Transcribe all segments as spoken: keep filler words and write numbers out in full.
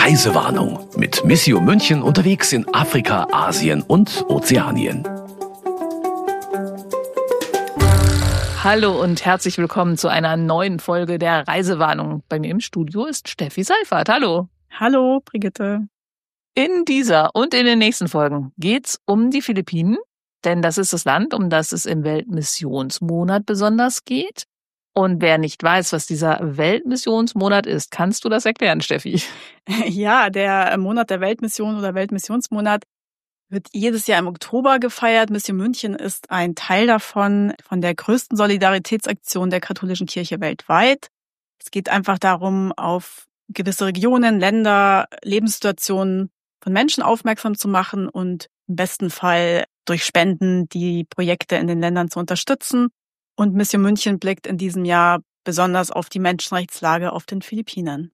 Reisewarnung mit Missio München unterwegs in Afrika, Asien und Ozeanien. Hallo und herzlich willkommen zu einer neuen Folge der Reisewarnung. Bei mir im Studio ist Steffi Seifert. Hallo. Hallo, Brigitte. In dieser und in den nächsten Folgen geht's um die Philippinen, denn das ist das Land, um das es im Weltmissionsmonat besonders geht. Und wer nicht weiß, was dieser Weltmissionsmonat ist, kannst du das erklären, Steffi? Ja, der Monat der Weltmission oder Weltmissionsmonat wird jedes Jahr im Oktober gefeiert. Missio München ist ein Teil davon, von der größten Solidaritätsaktion der katholischen Kirche weltweit. Es geht einfach darum, auf gewisse Regionen, Länder, Lebenssituationen von Menschen aufmerksam zu machen und im besten Fall durch Spenden die Projekte in den Ländern zu unterstützen. Und Missio München blickt in diesem Jahr besonders auf die Menschenrechtslage auf den Philippinen.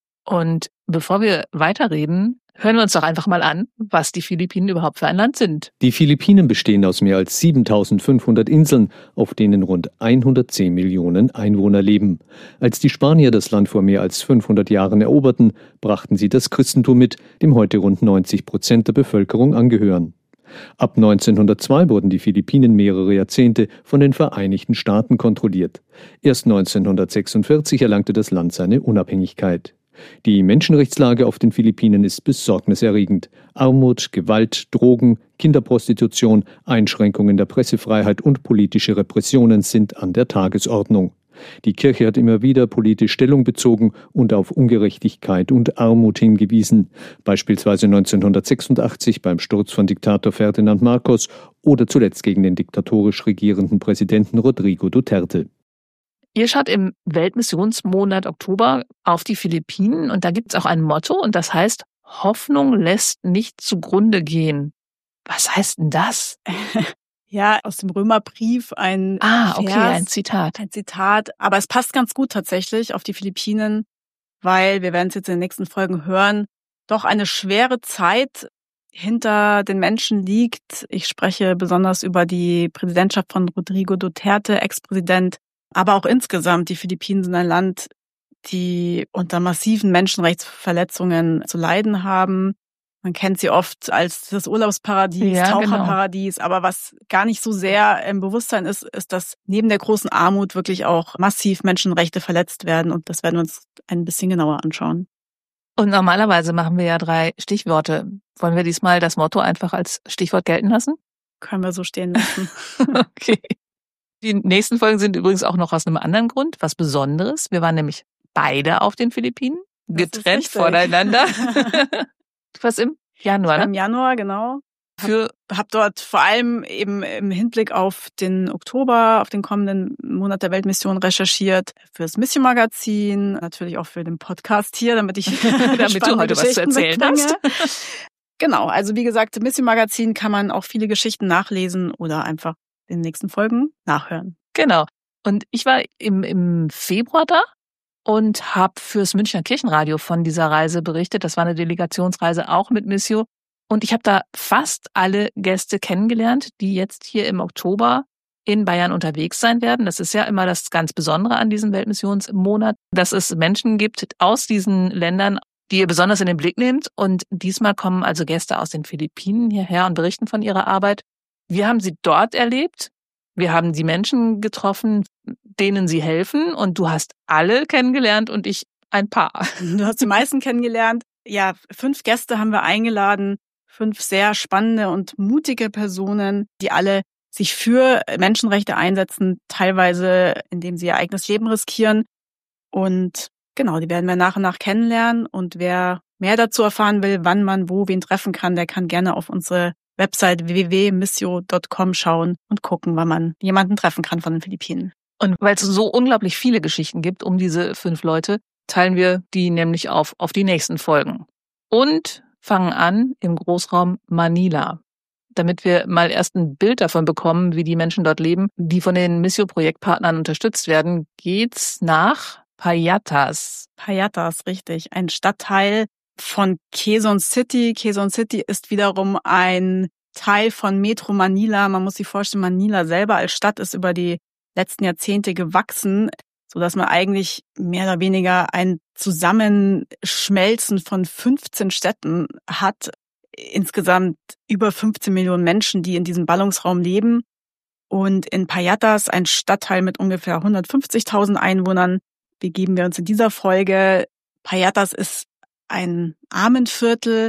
Und bevor wir weiterreden, hören wir uns doch einfach mal an, was die Philippinen überhaupt für ein Land sind. Die Philippinen bestehen aus mehr als siebentausendfünfhundert Inseln, auf denen rund hundertzehn Millionen Einwohner leben. Als die Spanier das Land vor mehr als fünfhundert Jahren eroberten, brachten sie das Christentum mit, dem heute rund neunzig Prozent der Bevölkerung angehören. Ab neunzehnhundertzwei wurden die Philippinen mehrere Jahrzehnte von den Vereinigten Staaten kontrolliert. Erst neunzehnhundertsechsundvierzig erlangte das Land seine Unabhängigkeit. Die Menschenrechtslage auf den Philippinen ist besorgniserregend. Armut, Gewalt, Drogen, Kinderprostitution, Einschränkungen der Pressefreiheit und politische Repressionen sind an der Tagesordnung. Die Kirche hat immer wieder politisch Stellung bezogen und auf Ungerechtigkeit und Armut hingewiesen, beispielsweise neunzehnhundertsechsundachtzig beim Sturz von Diktator Ferdinand Marcos oder zuletzt gegen den diktatorisch regierenden Präsidenten Rodrigo Duterte. Ihr schaut im Weltmissionsmonat Oktober auf die Philippinen und da gibt es auch ein Motto und das heißt, Hoffnung lässt nicht zugrunde gehen. Was heißt denn das? Ja, aus dem Römerbrief ein Ah, okay, Vers, ein Zitat. Ein Zitat, aber es passt ganz gut tatsächlich auf die Philippinen, weil, wir werden es jetzt in den nächsten Folgen hören, doch eine schwere Zeit hinter den Menschen liegt. Ich spreche besonders über die Präsidentschaft von Rodrigo Duterte, Ex-Präsident, aber auch insgesamt. Die Philippinen sind ein Land, die unter massiven Menschenrechtsverletzungen zu leiden haben. Man kennt sie oft als das Urlaubsparadies, ja, Taucherparadies, genau. Aber was gar nicht so sehr im Bewusstsein ist, ist, dass neben der großen Armut wirklich auch massiv Menschenrechte verletzt werden. Und das werden wir uns ein bisschen genauer anschauen. Und normalerweise machen wir ja drei Stichworte. Wollen wir diesmal das Motto einfach als Stichwort gelten lassen? Können wir so stehen lassen. Okay. Die nächsten Folgen sind übrigens auch noch aus einem anderen Grund, was Besonderes. Wir waren nämlich beide auf den Philippinen, getrennt voneinander. Was im Januar, ne? Im Januar, genau. Für hab, hab dort vor allem eben im Hinblick auf den Oktober, auf den kommenden Monat der Weltmission recherchiert. Fürs Missio-Magazin, natürlich auch für den Podcast hier, damit ich damit du heute was zu erzählen hast. Genau, also wie gesagt, im Missio-Magazin kann man auch viele Geschichten nachlesen oder einfach in den nächsten Folgen nachhören. Genau. Und ich war im, im Februar da und habe fürs Münchner Kirchenradio von dieser Reise berichtet. Das war eine Delegationsreise auch mit Missio. Und ich habe da fast alle Gäste kennengelernt, die jetzt hier im Oktober in Bayern unterwegs sein werden. Das ist ja immer das ganz Besondere an diesem Weltmissionsmonat, dass es Menschen gibt aus diesen Ländern, die ihr besonders in den Blick nehmt. Und diesmal kommen also Gäste aus den Philippinen hierher und berichten von ihrer Arbeit. Wir haben sie dort erlebt. Wir haben die Menschen getroffen, denen sie helfen. Und du hast alle kennengelernt und ich ein paar. Du hast die meisten kennengelernt. Ja, fünf Gäste haben wir eingeladen. Fünf sehr spannende und mutige Personen, die alle sich für Menschenrechte einsetzen, teilweise indem sie ihr eigenes Leben riskieren. Und genau, die werden wir nach und nach kennenlernen. Und wer mehr dazu erfahren will, wann man wo wen treffen kann, der kann gerne auf unsere Website w w w punkt missio punkt com schauen und gucken, wann man jemanden treffen kann von den Philippinen. Und weil es so unglaublich viele Geschichten gibt um diese fünf Leute, teilen wir die nämlich auf auf die nächsten Folgen. Und fangen an im Großraum Manila, damit wir mal erst ein Bild davon bekommen, wie die Menschen dort leben, die von den Missio-Projektpartnern unterstützt werden, geht's nach Payatas. Payatas, richtig. Ein Stadtteil von Quezon City. Quezon City ist wiederum ein Teil von Metro Manila. Man muss sich vorstellen, Manila selber als Stadt ist über die letzten Jahrzehnte gewachsen. sodass man eigentlich mehr oder weniger ein Zusammenschmelzen von fünfzehn Städten hat. Insgesamt über fünfzehn Millionen Menschen, die in diesem Ballungsraum leben. Und in Payatas, ein Stadtteil mit ungefähr hundertfünfzigtausend Einwohnern, begeben wir uns in dieser Folge. Payatas ist ein Armenviertel,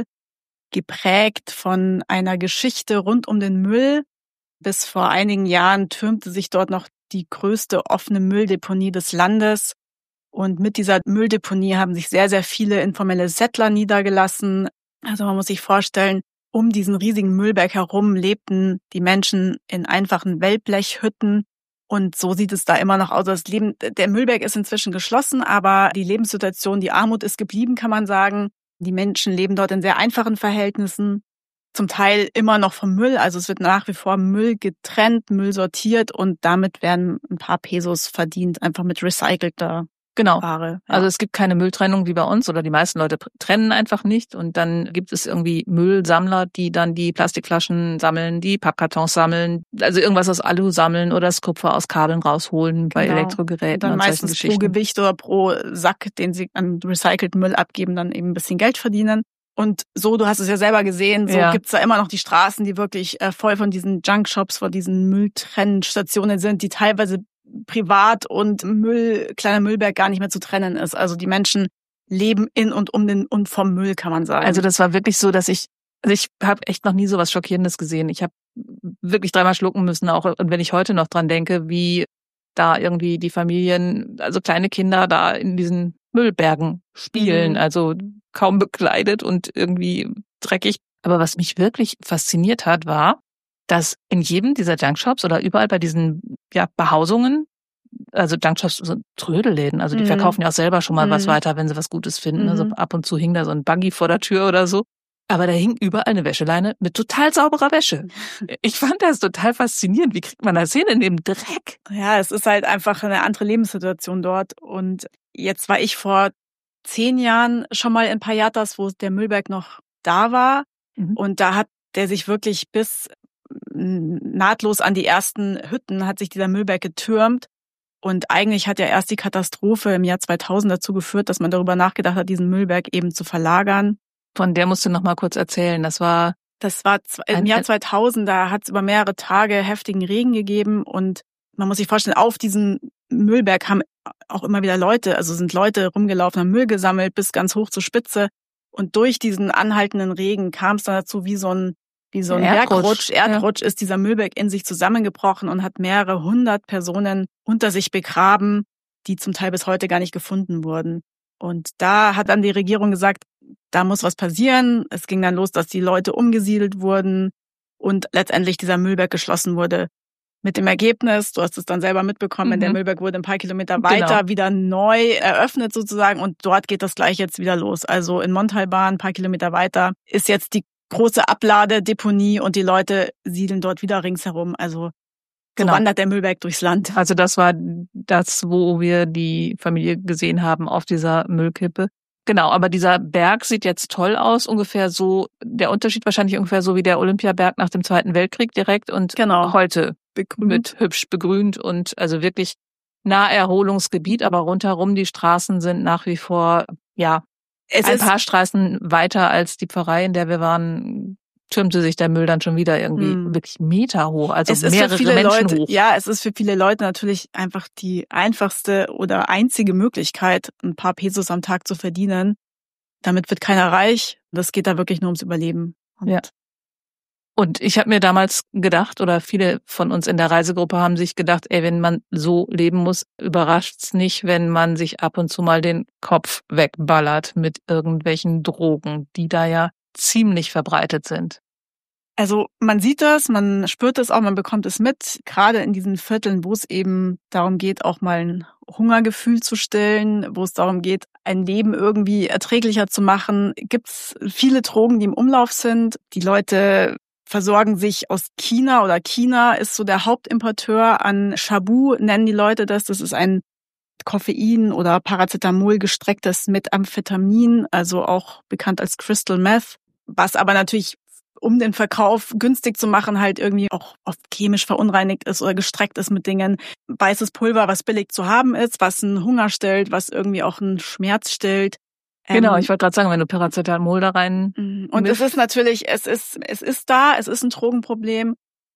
geprägt von einer Geschichte rund um den Müll. Bis vor einigen Jahren türmte sich dort noch die größte offene Mülldeponie des Landes. Und mit dieser Mülldeponie haben sich sehr, sehr viele informelle Settler niedergelassen. Also man muss sich vorstellen, um diesen riesigen Müllberg herum lebten die Menschen in einfachen Wellblechhütten. Und so sieht es da immer noch aus. Das Leben, der Müllberg ist inzwischen geschlossen, aber die Lebenssituation, die Armut ist geblieben, kann man sagen. Die Menschen leben dort in sehr einfachen Verhältnissen. Zum Teil immer noch vom Müll. Also es wird nach wie vor Müll getrennt, Müll sortiert und damit werden ein paar Pesos verdient, einfach mit recycelter Genau. Ware. Ja. Also es gibt keine Mülltrennung wie bei uns oder die meisten Leute trennen einfach nicht und dann gibt es irgendwie Müllsammler, die dann die Plastikflaschen sammeln, die Pappkartons sammeln, also irgendwas aus Alu sammeln oder das Kupfer aus Kabeln rausholen bei Genau. Elektrogeräten und dann und meistens solchen Geschichten. Pro Gewicht oder pro Sack, den sie an recycelten Müll abgeben, dann eben ein bisschen Geld verdienen. Und so, du hast es ja selber gesehen, so Ja. gibt's da immer noch die Straßen, die wirklich äh, voll von diesen Junkshops, von diesen Mülltrennstationen sind, die teilweise privat und Müll, kleiner Müllberg gar nicht mehr zu trennen ist. Also die Menschen leben in und um den und vom Müll, kann man sagen. Also das war wirklich so, dass ich, also ich habe echt noch nie so was Schockierendes gesehen. Ich habe wirklich dreimal schlucken müssen, auch und wenn ich heute noch dran denke, wie da irgendwie die Familien, also kleine Kinder da in diesen Müllbergen spielen, Mhm. also kaum bekleidet und irgendwie dreckig. Aber was mich wirklich fasziniert hat, war, dass in jedem dieser Junkshops oder überall bei diesen ja, Behausungen, also Junkshops sind Trödelläden, also die Mhm. verkaufen ja auch selber schon mal Mhm. was weiter, wenn sie was Gutes finden. Mhm. Also ab und zu hing da so ein Buggy vor der Tür oder so. Aber da hing überall eine Wäscheleine mit total sauberer Wäsche. Ich fand das total faszinierend. Wie kriegt man das hin in dem Dreck? Ja, es ist halt einfach eine andere Lebenssituation dort. Und jetzt war ich vor zehn Jahren schon mal in Payatas, wo der Müllberg noch da war. Mhm. Und da hat der sich wirklich bis nahtlos an die ersten Hütten hat sich dieser Müllberg getürmt. Und eigentlich hat ja erst die Katastrophe im Jahr zweitausend dazu geführt, dass man darüber nachgedacht hat, diesen Müllberg eben zu verlagern. Von der musst du noch mal kurz erzählen. Das war Das war im Ein- Jahr zweitausend, da hat es über mehrere Tage heftigen Regen gegeben und man muss sich vorstellen, auf diesem Müllberg haben auch immer wieder Leute, also sind Leute rumgelaufen, haben Müll gesammelt bis ganz hoch zur Spitze und durch diesen anhaltenden Regen kam es dann dazu, wie so ein wie so ein Erdrutsch. Bergrutsch, Erdrutsch ist dieser Müllberg in sich zusammengebrochen und hat mehrere hundert Personen unter sich begraben, die zum Teil bis heute gar nicht gefunden wurden. Und da hat dann die Regierung gesagt, da muss was passieren. Es ging dann los, dass die Leute umgesiedelt wurden und letztendlich dieser Müllberg geschlossen wurde. Mit dem Ergebnis, du hast es dann selber mitbekommen, Mhm. der Müllberg wurde ein paar Kilometer weiter Genau. wieder neu eröffnet sozusagen und dort geht das gleich jetzt wieder los. Also in Montalban, ein paar Kilometer weiter, ist jetzt die große Abladedeponie und die Leute siedeln dort wieder ringsherum. Also Genau. so wandert der Müllberg durchs Land. Also das war das, wo wir die Familie gesehen haben auf dieser Müllkippe. Genau, aber dieser Berg sieht jetzt toll aus, ungefähr so, der Unterschied wahrscheinlich ungefähr so wie der Olympiaberg nach dem Zweiten Weltkrieg direkt und Genau. heute Begrünt. mit hübsch begrünt und also wirklich Naherholungsgebiet, aber rundherum die Straßen sind nach wie vor, ja, Es ein ist paar Straßen weiter als die Pfarrei, in der wir waren, türmte sich der Müll dann schon wieder irgendwie Hm. wirklich Meter hoch, also es ist mehrere für viele Menschen Leute, hoch. ja, es ist für viele Leute natürlich einfach die einfachste oder einzige Möglichkeit, ein paar Pesos am Tag zu verdienen. Damit wird keiner reich. Das geht da wirklich nur ums Überleben. Und Ja. Und ich habe mir damals gedacht, oder viele von uns in der Reisegruppe haben sich gedacht, ey, wenn man so leben muss, überrascht's nicht, wenn man sich ab und zu mal den Kopf wegballert mit irgendwelchen Drogen, die da ja ziemlich verbreitet sind. Also man sieht das, man spürt es auch, man bekommt es mit, gerade in diesen Vierteln, wo es eben darum geht, auch mal ein Hungergefühl zu stillen, wo es darum geht, ein Leben irgendwie erträglicher zu machen, gibt es viele Drogen, die im Umlauf sind. Die Leute versorgen sich aus China oder China ist so der Hauptimporteur an Shabu, nennen die Leute das. Das ist ein Koffein oder Paracetamol gestrecktes Methamphetamin, also auch bekannt als Crystal Meth, was aber natürlich um den Verkauf günstig zu machen, halt irgendwie auch oft chemisch verunreinigt ist oder gestreckt ist mit Dingen. Weißes Pulver, was billig zu haben ist, was einen Hunger stillt, was irgendwie auch einen Schmerz stillt. Genau, Ähm, ich wollte gerade sagen, wenn du Paracetamol da rein Und mischt. es ist natürlich, es ist, es ist da, es ist ein Drogenproblem.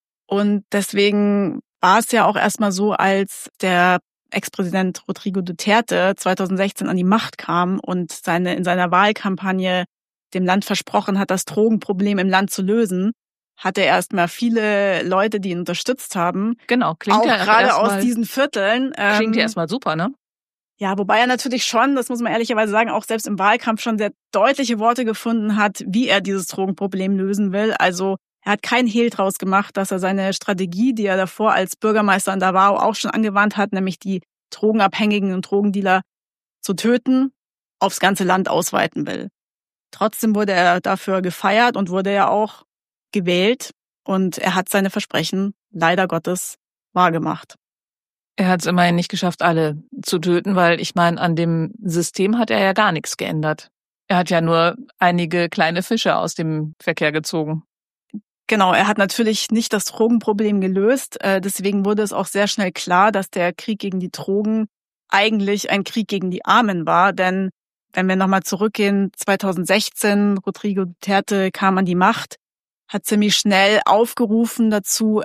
Und deswegen war es ja auch erstmal so, als der Ex-Präsident Rodrigo Duterte zweitausendsechzehn an die Macht kam und seine in seiner Wahlkampagne dem Land versprochen hat, das Drogenproblem im Land zu lösen, hatte er erstmal viele Leute, die ihn unterstützt haben. Genau, klingt auch ja gerade erst aus mal, diesen Vierteln. Klingt ja Ähm, erstmal super, ne? Ja, wobei er natürlich schon, das muss man ehrlicherweise sagen, auch selbst im Wahlkampf schon sehr deutliche Worte gefunden hat, wie er dieses Drogenproblem lösen will. Also er hat keinen Hehl draus gemacht, dass er seine Strategie, die er davor als Bürgermeister in Davao auch schon angewandt hat, nämlich die Drogenabhängigen und Drogendealer zu töten, aufs ganze Land ausweiten will. Trotzdem wurde er dafür gefeiert und wurde ja auch gewählt. Und er hat seine Versprechen leider Gottes wahrgemacht. Er hat es immerhin nicht geschafft, alle zu töten, weil ich meine, an dem System hat er ja gar nichts geändert. Er hat ja nur einige kleine Fische aus dem Verkehr gezogen. Genau, er hat natürlich nicht das Drogenproblem gelöst. Deswegen wurde es auch sehr schnell klar, dass der Krieg gegen die Drogen eigentlich ein Krieg gegen die Armen war. Denn wenn wir nochmal zurückgehen, zweitausendsechzehn, Rodrigo Duterte kam an die Macht, hat ziemlich schnell aufgerufen dazu,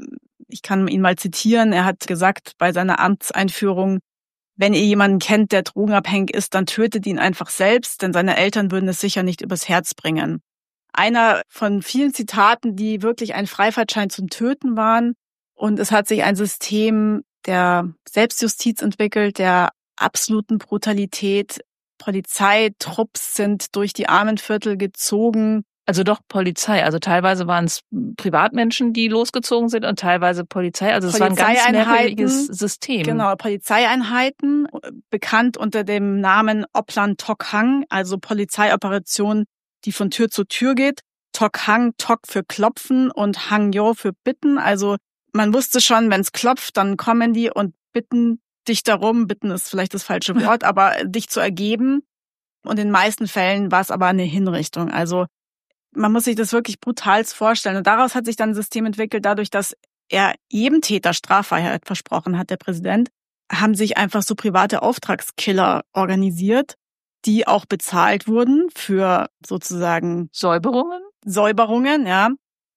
ich kann ihn mal zitieren, er hat gesagt bei seiner Amtseinführung, wenn ihr jemanden kennt, der drogenabhängig ist, dann tötet ihn einfach selbst, denn seine Eltern würden es sicher nicht übers Herz bringen. Einer von vielen Zitaten, die wirklich ein Freifahrtschein zum Töten waren. Und es hat sich ein System der Selbstjustiz entwickelt, der absoluten Brutalität. Polizeitrupps sind durch die Armenviertel gezogen. Also doch Polizei. Also teilweise waren es Privatmenschen, die losgezogen sind und teilweise Polizei. Also es war ein ganz merkwürdiges System. Genau, Polizeieinheiten, bekannt unter dem Namen Oplan Tok Hang, also Polizeioperation, die von Tür zu Tür geht. Tok Hang, Tok für klopfen und Hang Yo für bitten. Also man wusste schon, wenn es klopft, dann kommen die und bitten dich darum. Bitten ist vielleicht das falsche Wort, aber dich zu ergeben. Und in den meisten Fällen war es aber eine Hinrichtung. Also man muss sich das wirklich brutal vorstellen. Und daraus hat sich dann ein System entwickelt, dadurch, dass er jedem Täter Straffreiheit versprochen hat, der Präsident, haben sich einfach so private Auftragskiller organisiert, die auch bezahlt wurden für sozusagen Säuberungen. Säuberungen, ja.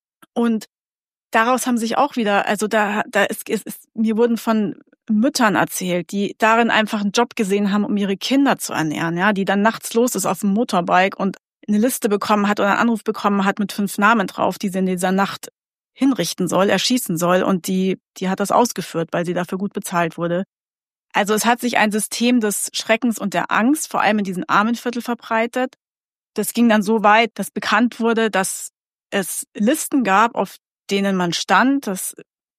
Und daraus haben sich auch wieder, also da, da ist, ist, ist, mir wurden von Müttern erzählt, die darin einfach einen Job gesehen haben, um ihre Kinder zu ernähren, ja, die dann nachts los ist auf dem Motorbike und eine Liste bekommen hat oder einen Anruf bekommen hat mit fünf Namen drauf, die sie in dieser Nacht hinrichten soll, erschießen soll. Und die, die hat das ausgeführt, weil sie dafür gut bezahlt wurde. Also es hat sich ein System des Schreckens und der Angst, vor allem in diesen Armenviertel, verbreitet. Das ging dann so weit, dass bekannt wurde, dass es Listen gab, auf denen man stand. Das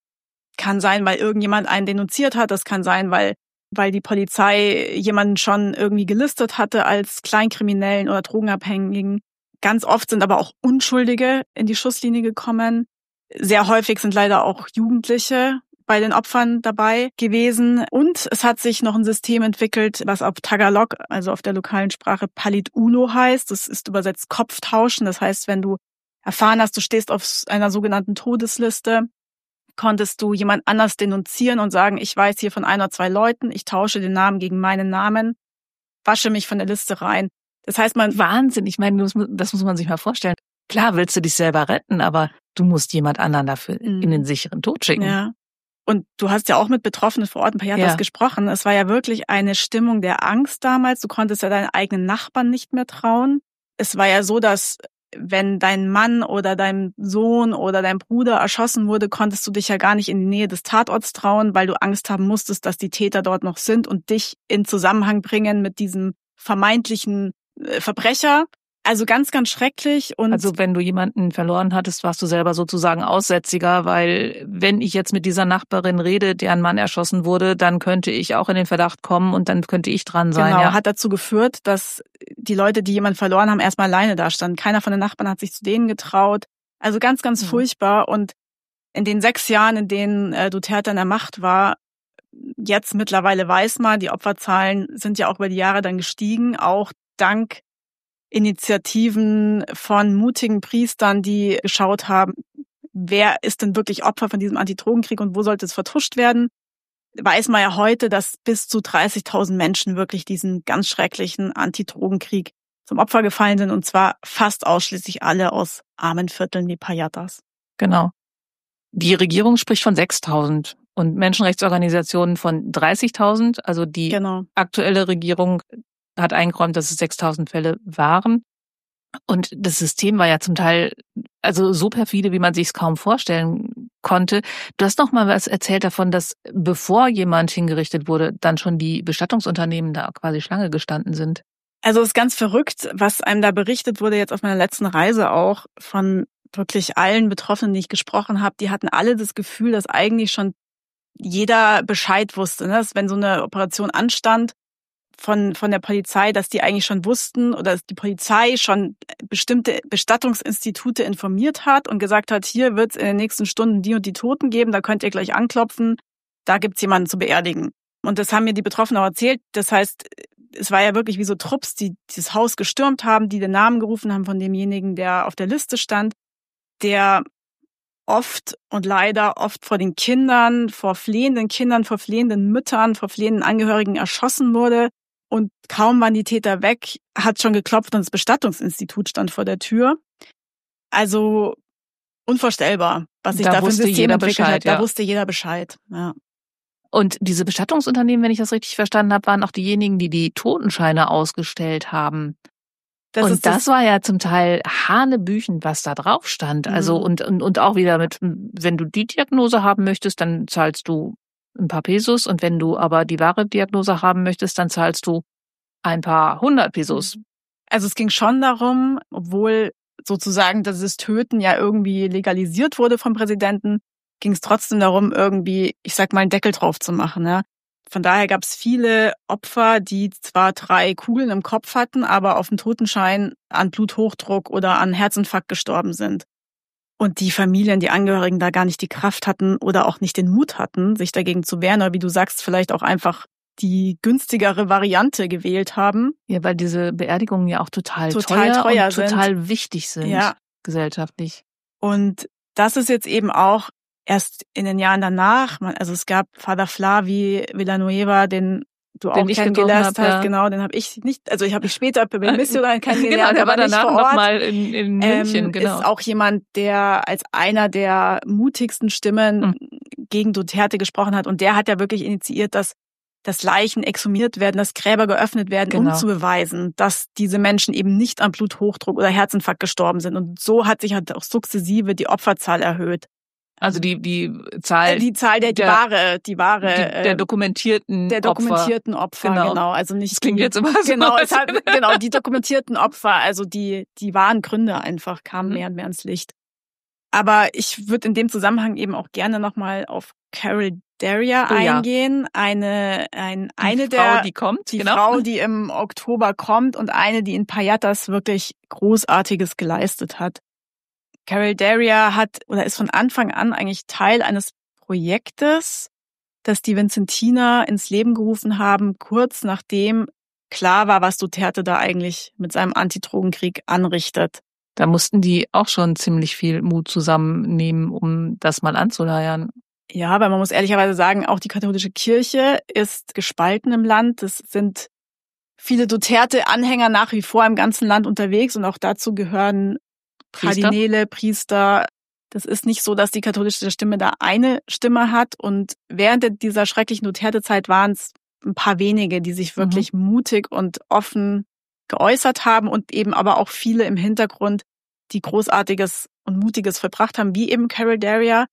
kann sein, weil irgendjemand einen denunziert hat. Das kann sein, weil weil die Polizei jemanden schon irgendwie gelistet hatte als Kleinkriminellen oder Drogenabhängigen. Ganz oft sind aber auch Unschuldige in die Schusslinie gekommen. Sehr häufig sind leider auch Jugendliche bei den Opfern dabei gewesen. Und es hat sich noch ein System entwickelt, was auf Tagalog, also auf der lokalen Sprache Palit Ulo heißt. Das ist übersetzt Kopftauschen. Das heißt, wenn du erfahren hast, du stehst auf einer sogenannten Todesliste, konntest du jemand anders denunzieren und sagen, ich weiß hier von ein oder zwei Leuten, ich tausche den Namen gegen meinen Namen, wasche mich von der Liste rein. Das heißt, man... Wahnsinn, ich meine, das muss man sich mal vorstellen. Klar willst du dich selber retten, aber du musst jemand anderen dafür mhm. in den sicheren Tod schicken. Ja. Und du hast ja auch mit Betroffenen vor Ort, ein paar Jahre ja. gesprochen. Es war ja wirklich eine Stimmung der Angst damals. Du konntest ja deinen eigenen Nachbarn nicht mehr trauen. Es war ja so, dass wenn dein Mann oder dein Sohn oder dein Bruder erschossen wurde, konntest du dich ja gar nicht in die Nähe des Tatorts trauen, weil du Angst haben musstest, dass die Täter dort noch sind und dich in Zusammenhang bringen mit diesem vermeintlichen Verbrecher. Also ganz, ganz schrecklich. Und also wenn du jemanden verloren hattest, warst du selber sozusagen Aussätziger, weil wenn ich jetzt mit dieser Nachbarin rede, deren Mann erschossen wurde, dann könnte ich auch in den Verdacht kommen und dann könnte ich dran sein. Genau, ja. Hat dazu geführt, dass die Leute, die jemanden verloren haben, erstmal alleine dastanden. Keiner von den Nachbarn hat sich zu denen getraut. Also ganz, ganz mhm. furchtbar. Und in den sechs Jahren, in denen äh, Duterte an der Macht war, jetzt mittlerweile weiß man, die Opferzahlen sind ja auch über die Jahre dann gestiegen, auch dank Initiativen von mutigen Priestern, die geschaut haben, wer ist denn wirklich Opfer von diesem Antidrogenkrieg und wo sollte es vertuscht werden, weiß man ja heute, dass bis zu dreißigtausend Menschen wirklich diesen ganz schrecklichen Antidrogenkrieg zum Opfer gefallen sind, und zwar fast ausschließlich alle aus armen Vierteln wie Payatas. Genau. Die Regierung spricht von sechstausend und Menschenrechtsorganisationen von dreißigtausend. Also die Genau. aktuelle Regierung hat eingeräumt, dass es sechstausend Fälle waren. Und das System war ja zum Teil also so perfide, wie man sich es kaum vorstellen konnte. Du hast noch mal was erzählt davon, dass bevor jemand hingerichtet wurde, dann schon die Bestattungsunternehmen da quasi Schlange gestanden sind. Also es ist ganz verrückt, was einem da berichtet wurde, jetzt auf meiner letzten Reise auch, von wirklich allen Betroffenen, die ich gesprochen habe. Die hatten alle das Gefühl, dass eigentlich schon jeder Bescheid wusste, ne? Dass wenn so eine Operation anstand von von der Polizei, dass die eigentlich schon wussten oder dass die Polizei schon bestimmte Bestattungsinstitute informiert hat und gesagt hat, hier wird es in den nächsten Stunden die und die Toten geben, da könnt ihr gleich anklopfen, da gibt's jemanden zu beerdigen. Und das haben mir die Betroffenen auch erzählt. Das heißt, es war ja wirklich wie so Trupps, die dieses Haus gestürmt haben, die den Namen gerufen haben von demjenigen, der auf der Liste stand, der oft und leider oft vor den Kindern, vor flehenden Kindern, vor flehenden Müttern, vor flehenden Angehörigen erschossen wurde. Und kaum waren die Täter weg, hat schon geklopft und das Bestattungsinstitut stand vor der Tür. Also unvorstellbar, was sich da, da für ein System entwickelt hat. Da ja. wusste jeder Bescheid. Ja. Und diese Bestattungsunternehmen, wenn ich das richtig verstanden habe, waren auch diejenigen, die die Totenscheine ausgestellt haben. Das und das, das war ja zum Teil hanebüchend, was da drauf stand. Mhm. Also und, und und auch wieder mit, wenn du die Diagnose haben möchtest, dann zahlst du ein paar Pesos, und wenn du aber die wahre Diagnose haben möchtest, dann zahlst du ein paar hundert Pesos. Also es ging schon darum, obwohl sozusagen dieses Töten ja irgendwie legalisiert wurde vom Präsidenten, ging es trotzdem darum, irgendwie, ich sag mal, einen Deckel drauf zu machen. Ja. Von daher gab es viele Opfer, die zwar drei Kugeln im Kopf hatten, aber auf dem Totenschein an Bluthochdruck oder an Herzinfarkt gestorben sind. Und die Familien, die Angehörigen da gar nicht die Kraft hatten oder auch nicht den Mut hatten, sich dagegen zu wehren, oder wie du sagst, vielleicht auch einfach die günstigere Variante gewählt haben. Ja, weil diese Beerdigungen ja auch total, total teuer, teuer und sind. total wichtig sind, ja. gesellschaftlich. Und das ist jetzt eben auch erst in den Jahren danach, also es gab Father Flavi Villanueva, den du den auch kennengelernt hast, ja. genau, den habe ich nicht, also ich habe mich später bei Mission kennengelernt, genau, der war danach nicht vor Ort. noch mal in, in München, ähm, genau. Ist auch jemand, der als einer der mutigsten Stimmen mhm. gegen Duterte gesprochen hat, und der hat ja wirklich initiiert, dass dass Leichen exhumiert werden, dass Gräber geöffnet werden, genau. um zu beweisen, dass diese Menschen eben nicht an Bluthochdruck oder Herzinfarkt gestorben sind. Und so hat sich halt auch sukzessive die Opferzahl erhöht. Also die die Zahl die Zahl der, die der wahre die wahre die, der dokumentierten der dokumentierten Opfer, Opfer genau. genau, also nicht das klingt die, jetzt immer so genau es hat, genau die dokumentierten Opfer, also die die wahren Gründe einfach kamen mhm. mehr und mehr ans Licht. Aber ich würde in dem Zusammenhang eben auch gerne nochmal auf Carol Daria oh, eingehen, ja. eine ein die eine Frau, der die kommt, die genau. Frau, die im Oktober kommt, und eine, die in Payatas wirklich Großartiges geleistet hat. Carol Daria hat oder ist von Anfang an eigentlich Teil eines Projektes, das die Vincentiner ins Leben gerufen haben, kurz nachdem klar war, was Duterte da eigentlich mit seinem Antidrogenkrieg anrichtet. Da mussten die auch schon ziemlich viel Mut zusammennehmen, um das mal anzuleiern. Ja, weil man muss ehrlicherweise sagen, auch die katholische Kirche ist gespalten im Land. Es sind viele Duterte-Anhänger nach wie vor im ganzen Land unterwegs, und auch dazu gehören Priester? Kardinäle, Priester. Das ist nicht so, dass die katholische Stimme da eine Stimme hat. Und während dieser schrecklichen Duterte-Zeit waren es ein paar wenige, die sich wirklich mhm. mutig und offen geäußert haben, und eben aber auch viele im Hintergrund, die Großartiges und Mutiges vollbracht haben, wie eben Carol Daria,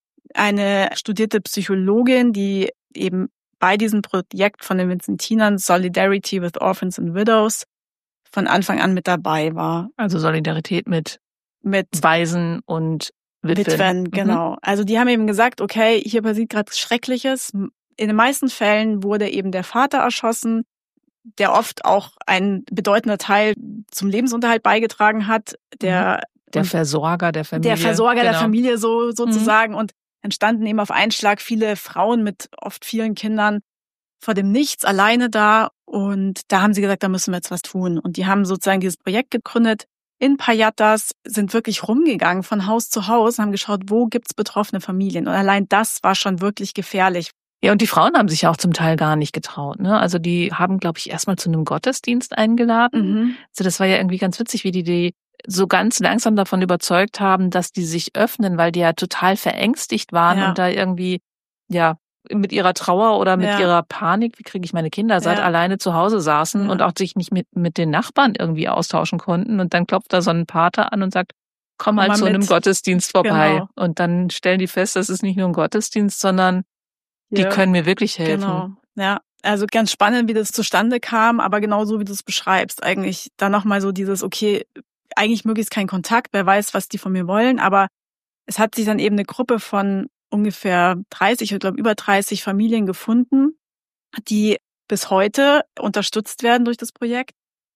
eine studierte Psychologin, die eben bei diesem Projekt von den Vincentinern Solidarity with Orphans and Widows von Anfang an mit dabei war. Also Solidarität mit mit Waisen und Witwen. Witwen, genau. Mhm. Also die haben eben gesagt, okay, hier passiert gerade Schreckliches. In den meisten Fällen wurde eben der Vater erschossen, der oft auch ein bedeutender Teil zum Lebensunterhalt beigetragen hat. Der, der Versorger der Familie. Der Versorger genau. der Familie so sozusagen. Mhm. Und entstanden eben auf einen Schlag viele Frauen mit oft vielen Kindern, vor dem Nichts alleine da. Und da haben sie gesagt, da müssen wir jetzt was tun. Und die haben sozusagen dieses Projekt gegründet in Payatas, sind wirklich rumgegangen von Haus zu Haus, haben geschaut, wo gibt's betroffene Familien. Und allein das war schon wirklich gefährlich. Ja, und die Frauen haben sich auch zum Teil gar nicht getraut, ne? Also die haben, glaube ich, erstmal zu einem Gottesdienst eingeladen. Mhm. Also das war ja irgendwie ganz witzig, wie die die so ganz langsam davon überzeugt haben, dass die sich öffnen, weil die ja total verängstigt waren Ja. und da irgendwie, ja, mit ihrer Trauer oder mit Ja. ihrer Panik, wie kriege ich meine Kinder satt, Ja. alleine zu Hause saßen Ja. und auch sich nicht mit mit den Nachbarn irgendwie austauschen konnten. Und dann klopft da so ein Pater an und sagt, komm mal mal zu einem mit. Gottesdienst vorbei. Genau. Und dann stellen die fest, das ist nicht nur ein Gottesdienst, sondern die Ja. können mir wirklich helfen. Genau, ja. Also ganz spannend, wie das zustande kam, aber genau so, wie du es beschreibst. Eigentlich dann nochmal so dieses, okay, eigentlich möglichst kein Kontakt, wer weiß, was die von mir wollen, aber es hat sich dann eben eine Gruppe von ungefähr dreißig, ich glaube über dreißig Familien gefunden, die bis heute unterstützt werden durch das Projekt.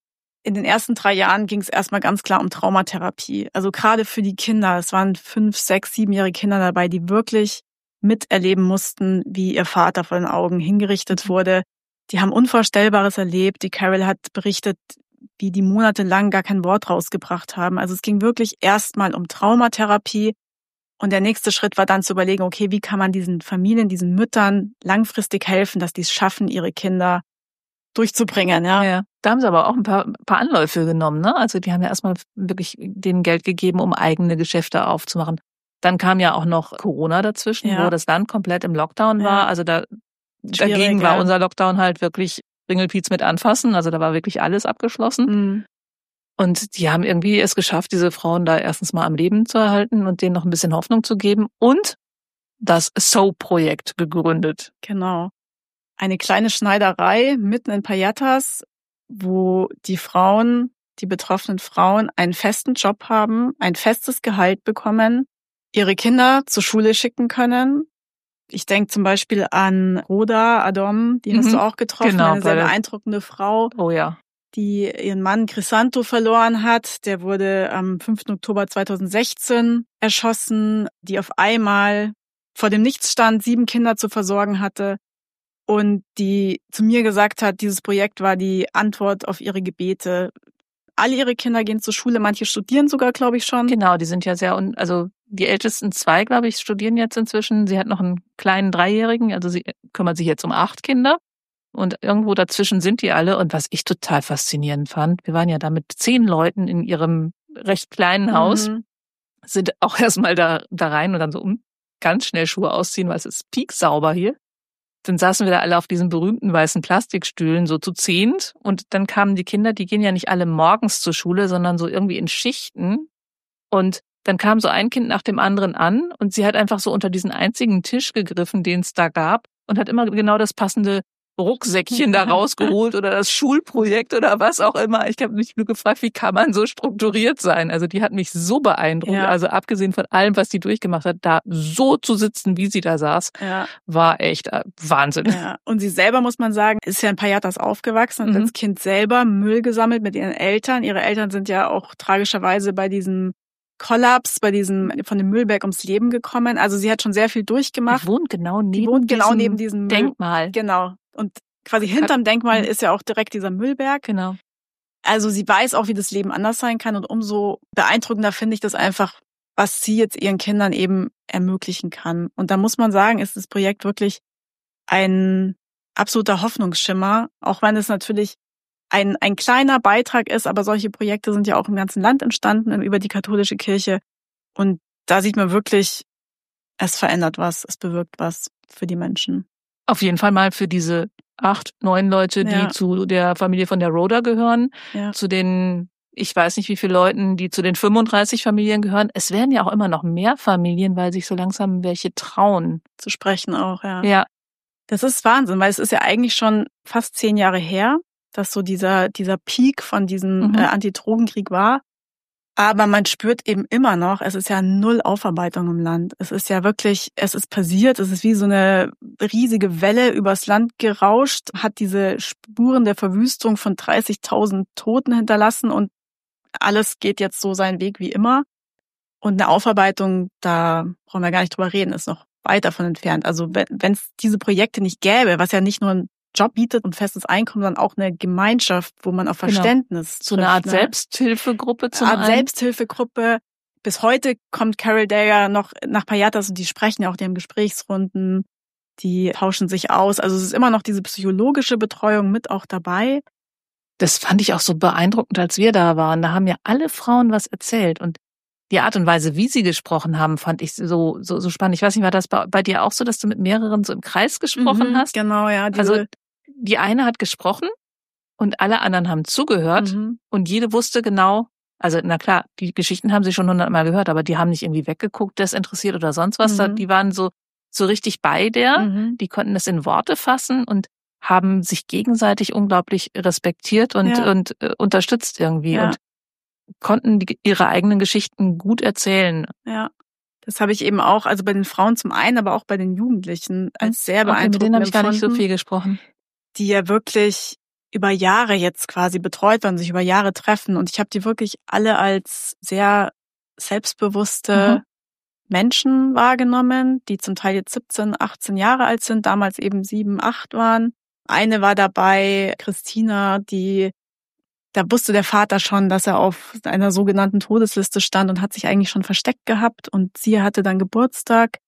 In den ersten drei Jahren ging es erstmal ganz klar um Traumatherapie. Also gerade für die Kinder, es waren fünf, sechs, siebenjährige Kinder dabei, die wirklich miterleben mussten, wie ihr Vater vor den Augen hingerichtet wurde. Die haben Unvorstellbares erlebt. Die Carol hat berichtet, wie die monatelang gar kein Wort rausgebracht haben. Also es ging wirklich erstmal um Traumatherapie. Und der nächste Schritt war dann zu überlegen, okay, wie kann man diesen Familien, diesen Müttern langfristig helfen, dass die es schaffen, ihre Kinder durchzubringen, ja. Ja, da haben sie aber auch ein paar, paar Anläufe genommen, ne? Also die haben ja erstmal wirklich denen Geld gegeben, um eigene Geschäfte aufzumachen. Dann kam ja auch noch Corona dazwischen, Ja. wo das Land komplett im Lockdown war. Ja. Also da Schwierig, dagegen war ja. unser Lockdown halt wirklich Ringelpiez mit anfassen. Also da war wirklich alles abgeschlossen. Mhm. Und die haben irgendwie es geschafft, diese Frauen da erstens mal am Leben zu erhalten und denen noch ein bisschen Hoffnung zu geben und das S O A-Projekt gegründet. Genau. Eine kleine Schneiderei mitten in Payatas, wo die Frauen, die betroffenen Frauen, einen festen Job haben, ein festes Gehalt bekommen, ihre Kinder zur Schule schicken können. Ich denke zum Beispiel an Rhoda Adom, die hast Mhm. du auch getroffen, Genau, eine sehr bei der- beeindruckende Frau, Oh ja. die ihren Mann Crisanto verloren hat. Der wurde am fünften Oktober zweitausendsechzehn erschossen, die auf einmal vor dem Nichts stand, sieben Kinder zu versorgen hatte und die zu mir gesagt hat, dieses Projekt war die Antwort auf ihre Gebete. Alle ihre Kinder gehen zur Schule, manche studieren sogar, glaube ich, schon. Genau, die sind ja sehr, un also die ältesten zwei, glaube ich, studieren jetzt inzwischen. Sie hat noch einen kleinen Dreijährigen, also sie kümmert sich jetzt um acht Kinder. Und irgendwo dazwischen sind die alle. Und was ich total faszinierend fand, wir waren ja da mit zehn Leuten in ihrem recht kleinen Haus, Mhm. sind auch erstmal da, da rein und dann so um, ganz schnell Schuhe ausziehen, weil es ist pieksauber hier. Dann saßen wir da alle auf diesen berühmten weißen Plastikstühlen, so zu zehnt. Und dann kamen die Kinder, die gehen ja nicht alle morgens zur Schule, sondern so irgendwie in Schichten. Und dann kam so ein Kind nach dem anderen an und sie hat einfach so unter diesen einzigen Tisch gegriffen, den es da gab und hat immer genau das passende Rucksäckchen da rausgeholt oder das Schulprojekt oder was auch immer. Ich habe mich nur gefragt, wie kann man so strukturiert sein? Also die hat mich so beeindruckt. Ja. Also abgesehen von allem, was die durchgemacht hat, da so zu sitzen, wie sie da saß, Ja. war echt äh, Wahnsinn. Ja, und sie selber, muss man sagen, ist ja in Payatas aufgewachsen und Mhm. als Kind selber Müll gesammelt mit ihren Eltern. Ihre Eltern sind ja auch tragischerweise bei diesem Kollaps, bei diesem von dem Müllberg ums Leben gekommen. Also sie hat schon sehr viel durchgemacht. Die wohnt genau neben, Die wohnt genau diesem neben diesem Müll. Denkmal. Genau. Und quasi hinterm Denkmal ist ja auch direkt dieser Müllberg. Genau. Also sie weiß auch, wie das Leben anders sein kann und umso beeindruckender finde ich das einfach, was sie jetzt ihren Kindern eben ermöglichen kann. Und da muss man sagen, ist das Projekt wirklich ein absoluter Hoffnungsschimmer, auch wenn es natürlich ein, ein kleiner Beitrag ist, aber solche Projekte sind ja auch im ganzen Land entstanden über die katholische Kirche. Und da sieht man wirklich, es verändert was, es bewirkt was für die Menschen. Auf jeden Fall mal für diese acht, neun Leute, die Ja. zu der Familie von der Rhoda gehören, Ja. zu den, ich weiß nicht wie viele Leuten, die zu den fünfunddreißig Familien gehören. Es werden ja auch immer noch mehr Familien, weil sich so langsam welche trauen. Zu sprechen auch, ja. Ja, Das ist Wahnsinn, weil es ist ja eigentlich schon fast zehn Jahre her, dass so dieser, dieser Peak von diesem Mhm. äh, Anti-Drogen-Krieg war. Aber man spürt eben immer noch, es ist ja null Aufarbeitung im Land. Es ist ja wirklich, es ist passiert, es ist wie so eine riesige Welle übers Land gerauscht, hat diese Spuren der Verwüstung von dreißigtausend Toten hinterlassen und alles geht jetzt so seinen Weg wie immer. Und eine Aufarbeitung, da brauchen wir gar nicht drüber reden, ist noch weit davon entfernt. Also wenn es diese Projekte nicht gäbe, was ja nicht nur Job bietet und festes Einkommen, sondern auch eine Gemeinschaft, wo man auf Verständnis So trifft, eine Art ne? Selbsthilfegruppe zum Eine Art einen. Selbsthilfegruppe. Bis heute kommt Carol Dyer noch nach Payatas und die sprechen ja auch, die haben Gesprächsrunden, die tauschen sich aus. Also es ist immer noch diese psychologische Betreuung mit auch dabei. Das fand ich auch so beeindruckend, als wir da waren. Da haben ja alle Frauen was erzählt und die Art und Weise, wie sie gesprochen haben, fand ich so so, so spannend. Ich weiß nicht, war das bei, bei dir auch so, dass du mit mehreren so im Kreis gesprochen Mhm, hast? Genau, ja. Diese, Also die eine hat gesprochen und alle anderen haben zugehört mhm. und jede wusste genau, also na klar, die Geschichten haben sie schon hundertmal gehört, aber die haben nicht irgendwie weggeguckt, desinteressiert oder sonst was. Mhm. Die waren so so richtig bei der, Mhm. die konnten das in Worte fassen und haben sich gegenseitig unglaublich respektiert und Ja. und äh, unterstützt irgendwie Ja. und konnten die, ihre eigenen Geschichten gut erzählen. Ja, das habe ich eben auch, also bei den Frauen zum einen, aber auch bei den Jugendlichen als sehr Okay, beeindruckend mit denen habe ich gar nicht so empfunden, viel gesprochen. die ja wirklich über Jahre jetzt quasi betreut werden, sich über Jahre treffen. Und ich habe die wirklich alle als sehr selbstbewusste Mhm. Menschen wahrgenommen, die zum Teil jetzt siebzehn, achtzehn Jahre alt sind, damals eben sieben, acht waren. Eine war dabei, Christina, die da wusste der Vater schon, dass er auf einer sogenannten Todesliste stand und hat sich eigentlich schon versteckt gehabt. Und sie hatte dann Geburtstag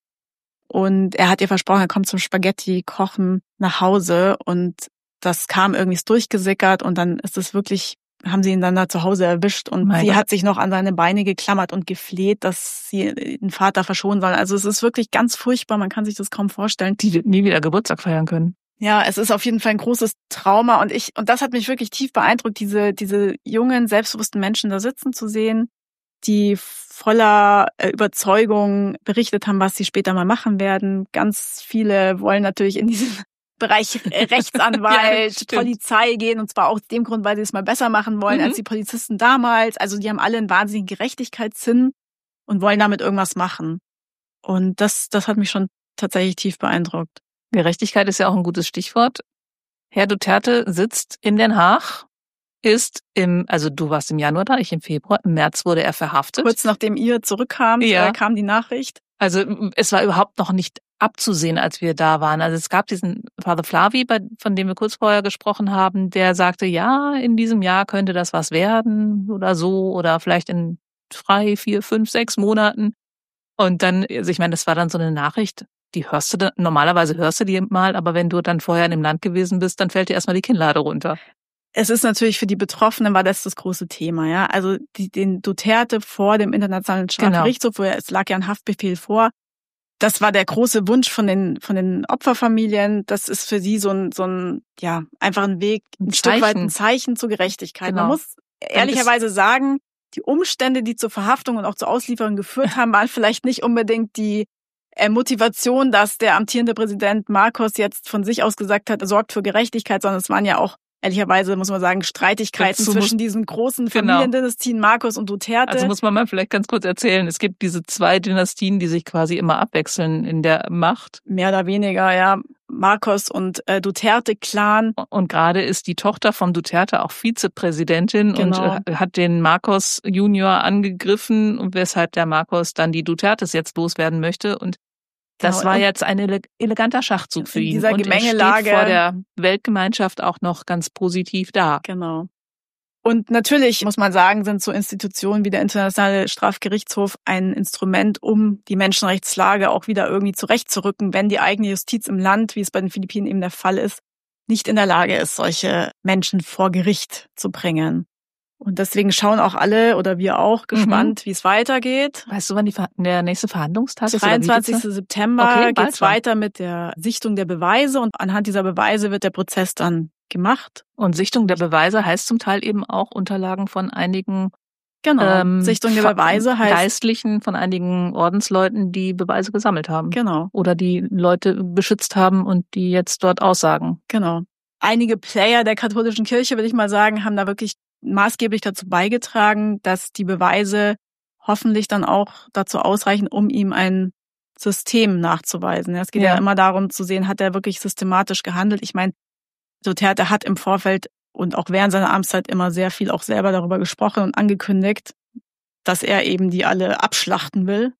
und er hat ihr versprochen, er kommt zum Spaghetti-Kochen nach Hause. Und das kam irgendwie ist durchgesickert und dann ist es wirklich, haben sie ihn dann da zu Hause erwischt und Mein sie Gott. hat sich noch an seine Beine geklammert und gefleht, dass sie den Vater verschonen soll. Also es ist wirklich ganz furchtbar, man kann sich das kaum vorstellen. Die wird nie wieder Geburtstag feiern können. Ja, es ist auf jeden Fall ein großes Trauma und ich und das hat mich wirklich tief beeindruckt, diese diese jungen, selbstbewussten Menschen da sitzen zu sehen, die voller äh, Überzeugung berichtet haben, was sie später mal machen werden. Ganz viele wollen natürlich in diesen Bereich äh, Rechtsanwalt, Ja, stimmt. Polizei gehen und zwar aus dem Grund, weil sie es mal besser machen wollen Mhm. als die Polizisten damals. Also die haben alle einen wahnsinnigen Gerechtigkeitssinn und wollen damit irgendwas machen. Und das das hat mich schon tatsächlich tief beeindruckt. Gerechtigkeit ist ja auch ein gutes Stichwort. Herr Duterte sitzt in Den Haag, ist im, also du warst im Januar da, ich im Februar, im März wurde er verhaftet. Kurz nachdem ihr zurückkamt, Ja. äh, kam die Nachricht. Also es war überhaupt noch nicht abzusehen, als wir da waren. Also es gab diesen Father Flavi, bei, von dem wir kurz vorher gesprochen haben, der sagte, ja, in diesem Jahr könnte das was werden oder so oder vielleicht in drei, vier, fünf, sechs Monaten. Und dann, also ich meine, das war dann so eine Nachricht, die hörst du da, normalerweise hörst du die mal, aber wenn du dann vorher in dem Land gewesen bist, dann fällt dir erstmal die Kinnlade runter. Es ist natürlich für die Betroffenen war das das große Thema, ja. Also die, den Duterte vor dem Internationalen Strafgerichtshof, wo er, es lag ja ein Haftbefehl vor. Das war der große Wunsch von den von den Opferfamilien. Das ist für sie so ein so ein ja einfach ein Weg, ein, Ein Stück weit Zeichen. ein Zeichen zur Gerechtigkeit. Genau. Man muss ehrlicherweise sagen, die Umstände, die zur Verhaftung und auch zur Auslieferung geführt haben, waren vielleicht nicht unbedingt die äh, Motivation, dass der amtierende Präsident Marcos jetzt von sich aus gesagt hat, er sorgt für Gerechtigkeit, sondern es waren ja auch ehrlicherweise, muss man sagen, Streitigkeiten Dazu zwischen muss- diesen großen Genau. Familiendynastien Marcos und Duterte. Also muss man mal vielleicht ganz kurz erzählen, es gibt diese zwei Dynastien, die sich quasi immer abwechseln in der Macht. Mehr oder weniger, ja, Marcos und äh, Duterte-Clan. Und gerade ist die Tochter von Duterte auch Vizepräsidentin Genau. und äh, hat den Marcos Junior angegriffen, und weshalb der Marcos dann die Dutertes jetzt loswerden möchte. Und das Genau. war Und jetzt ein ele- eleganter Schachzug für in ihn. dieser und er Gemengelage- steht vor der Weltgemeinschaft auch noch ganz positiv da. Genau. Und natürlich muss man sagen, sind so Institutionen wie der Internationale Strafgerichtshof ein Instrument, um die Menschenrechtslage auch wieder irgendwie zurechtzurücken, wenn die eigene Justiz im Land, wie es bei den Philippinen eben der Fall ist, nicht in der Lage ist, solche Menschen vor Gericht zu bringen. Und deswegen schauen auch alle oder wir auch gespannt, wie es weitergeht. Weißt du, wann die Ver- der nächste Verhandlungstag ist? oder wie dreiundzwanzigsten geht's September Okay, bald geht's schon. weiter mit der Sichtung der Beweise und anhand dieser Beweise wird der Prozess dann gemacht. da? Und Sichtung der Beweise heißt zum Teil eben auch Unterlagen von einigen Genau. ähm, Sichtung der Fa- Beweise heißt Geistlichen, von einigen Ordensleuten, die Beweise gesammelt haben. genau. Oder die Leute beschützt haben und die jetzt dort aussagen. Genau. Einige Player der katholischen Kirche, will ich mal sagen, haben da wirklich maßgeblich dazu beigetragen, dass die Beweise hoffentlich dann auch dazu ausreichen, um ihm ein System nachzuweisen. Ja, es geht ja. Ja. immer darum zu sehen, hat er wirklich systematisch gehandelt. Ich meine, Duterte hat im Vorfeld und auch während seiner Amtszeit immer sehr viel auch selber darüber gesprochen und angekündigt, dass er eben die alle abschlachten will.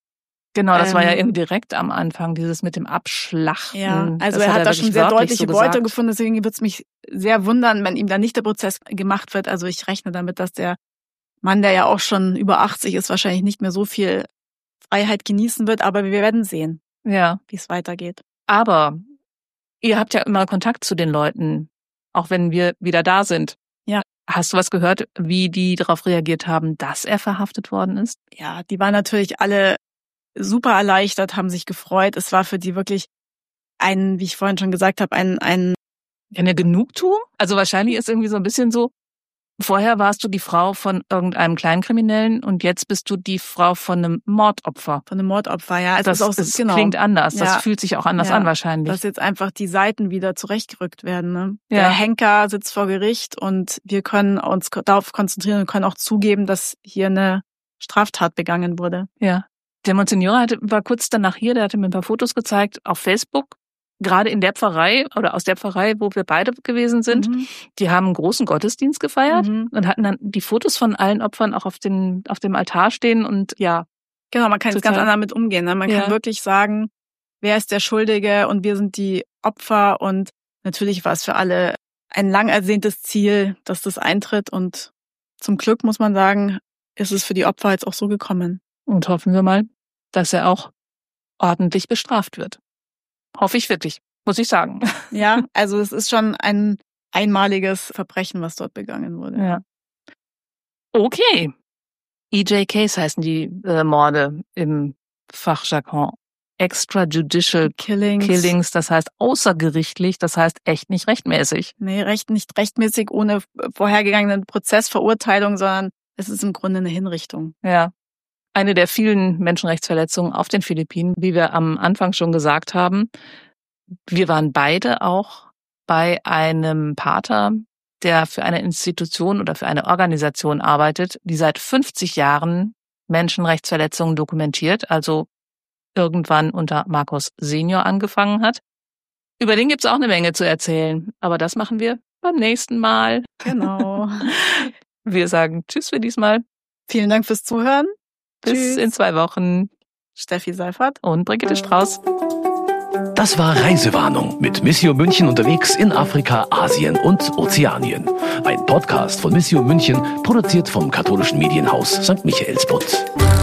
Genau, das Ähm, war ja irgendwie direkt am Anfang, dieses mit dem Abschlachten. Ja, also Das er hat da wirklich schon sehr wörtlich deutliche so Worte gesagt. gefunden, deswegen würde es mich sehr wundern, wenn ihm da nicht der Prozess gemacht wird. Also ich rechne damit, dass der Mann, der ja auch schon über achtzig ist, wahrscheinlich nicht mehr so viel Freiheit genießen wird, aber wir werden sehen, Ja, wie es weitergeht. aber ihr habt ja immer Kontakt zu den Leuten, auch wenn wir wieder da sind. Ja. Hast du was gehört, wie die darauf reagiert haben, dass er verhaftet worden ist? Ja, die waren natürlich alle super erleichtert, haben sich gefreut. Es war für die wirklich ein, wie ich vorhin schon gesagt habe, ein, ein Eine Genugtuung? Also wahrscheinlich ist irgendwie so ein bisschen so, vorher warst du die Frau von irgendeinem Kleinkriminellen und jetzt bist du die Frau von einem Mordopfer. von einem Mordopfer. Ja, es Das, ist auch so, das genau, klingt anders, das Ja. fühlt sich auch anders Ja. an wahrscheinlich. dass jetzt einfach die Seiten wieder zurechtgerückt werden. Ne? Ja. Der Henker sitzt vor Gericht und wir können uns ko- darauf konzentrieren und können auch zugeben, dass hier eine Straftat begangen wurde. Ja. Der Monsignore hatte, war kurz danach hier, der hatte mir ein paar Fotos gezeigt auf Facebook, gerade in der Pfarrei oder aus der Pfarrei, wo wir beide gewesen sind. Mhm. Die haben einen großen Gottesdienst gefeiert Mhm. und hatten dann die Fotos von allen Opfern auch auf, den, auf dem Altar stehen und ja, Genau, man kann jetzt Total. ganz anders damit umgehen. Ne? Man Ja. kann wirklich sagen, wer ist der Schuldige und wir sind die Opfer. Und natürlich war es für alle ein lang ersehntes Ziel, dass das eintritt. Und zum Glück, muss man sagen, ist es für die Opfer jetzt auch so gekommen. und hoffen wir mal, dass er auch ordentlich bestraft wird. Hoffe ich wirklich, muss ich sagen. Ja, also es ist schon ein einmaliges Verbrechen, was dort begangen wurde. Ja. Okay. E J Ks heißen die äh, Morde im Fachjargon. Extrajudicial Killings. Killings, das heißt außergerichtlich, das heißt echt nicht rechtmäßig. Nee, recht, nicht rechtmäßig ohne vorhergegangenen Prozessverurteilung, sondern es ist im Grunde eine Hinrichtung. Ja. Eine der vielen Menschenrechtsverletzungen auf den Philippinen, wie wir am Anfang schon gesagt haben. Wir waren beide auch bei einem Pater, der für eine Institution oder für eine Organisation arbeitet, die seit fünfzig Jahren Menschenrechtsverletzungen dokumentiert, also irgendwann unter Marcos Senior angefangen hat. Über den gibt's auch eine Menge zu erzählen, aber das machen wir beim nächsten Mal. Genau. Wir sagen Tschüss für diesmal. Vielen Dank fürs Zuhören. Bis Tschüss. in zwei Wochen. Steffi Seifert. Und Brigitte Strauß. Das war Reisewarnung mit Missio München unterwegs in Afrika, Asien und Ozeanien. Ein Podcast von Missio München, produziert vom katholischen Medienhaus Sankt Michaelsbund.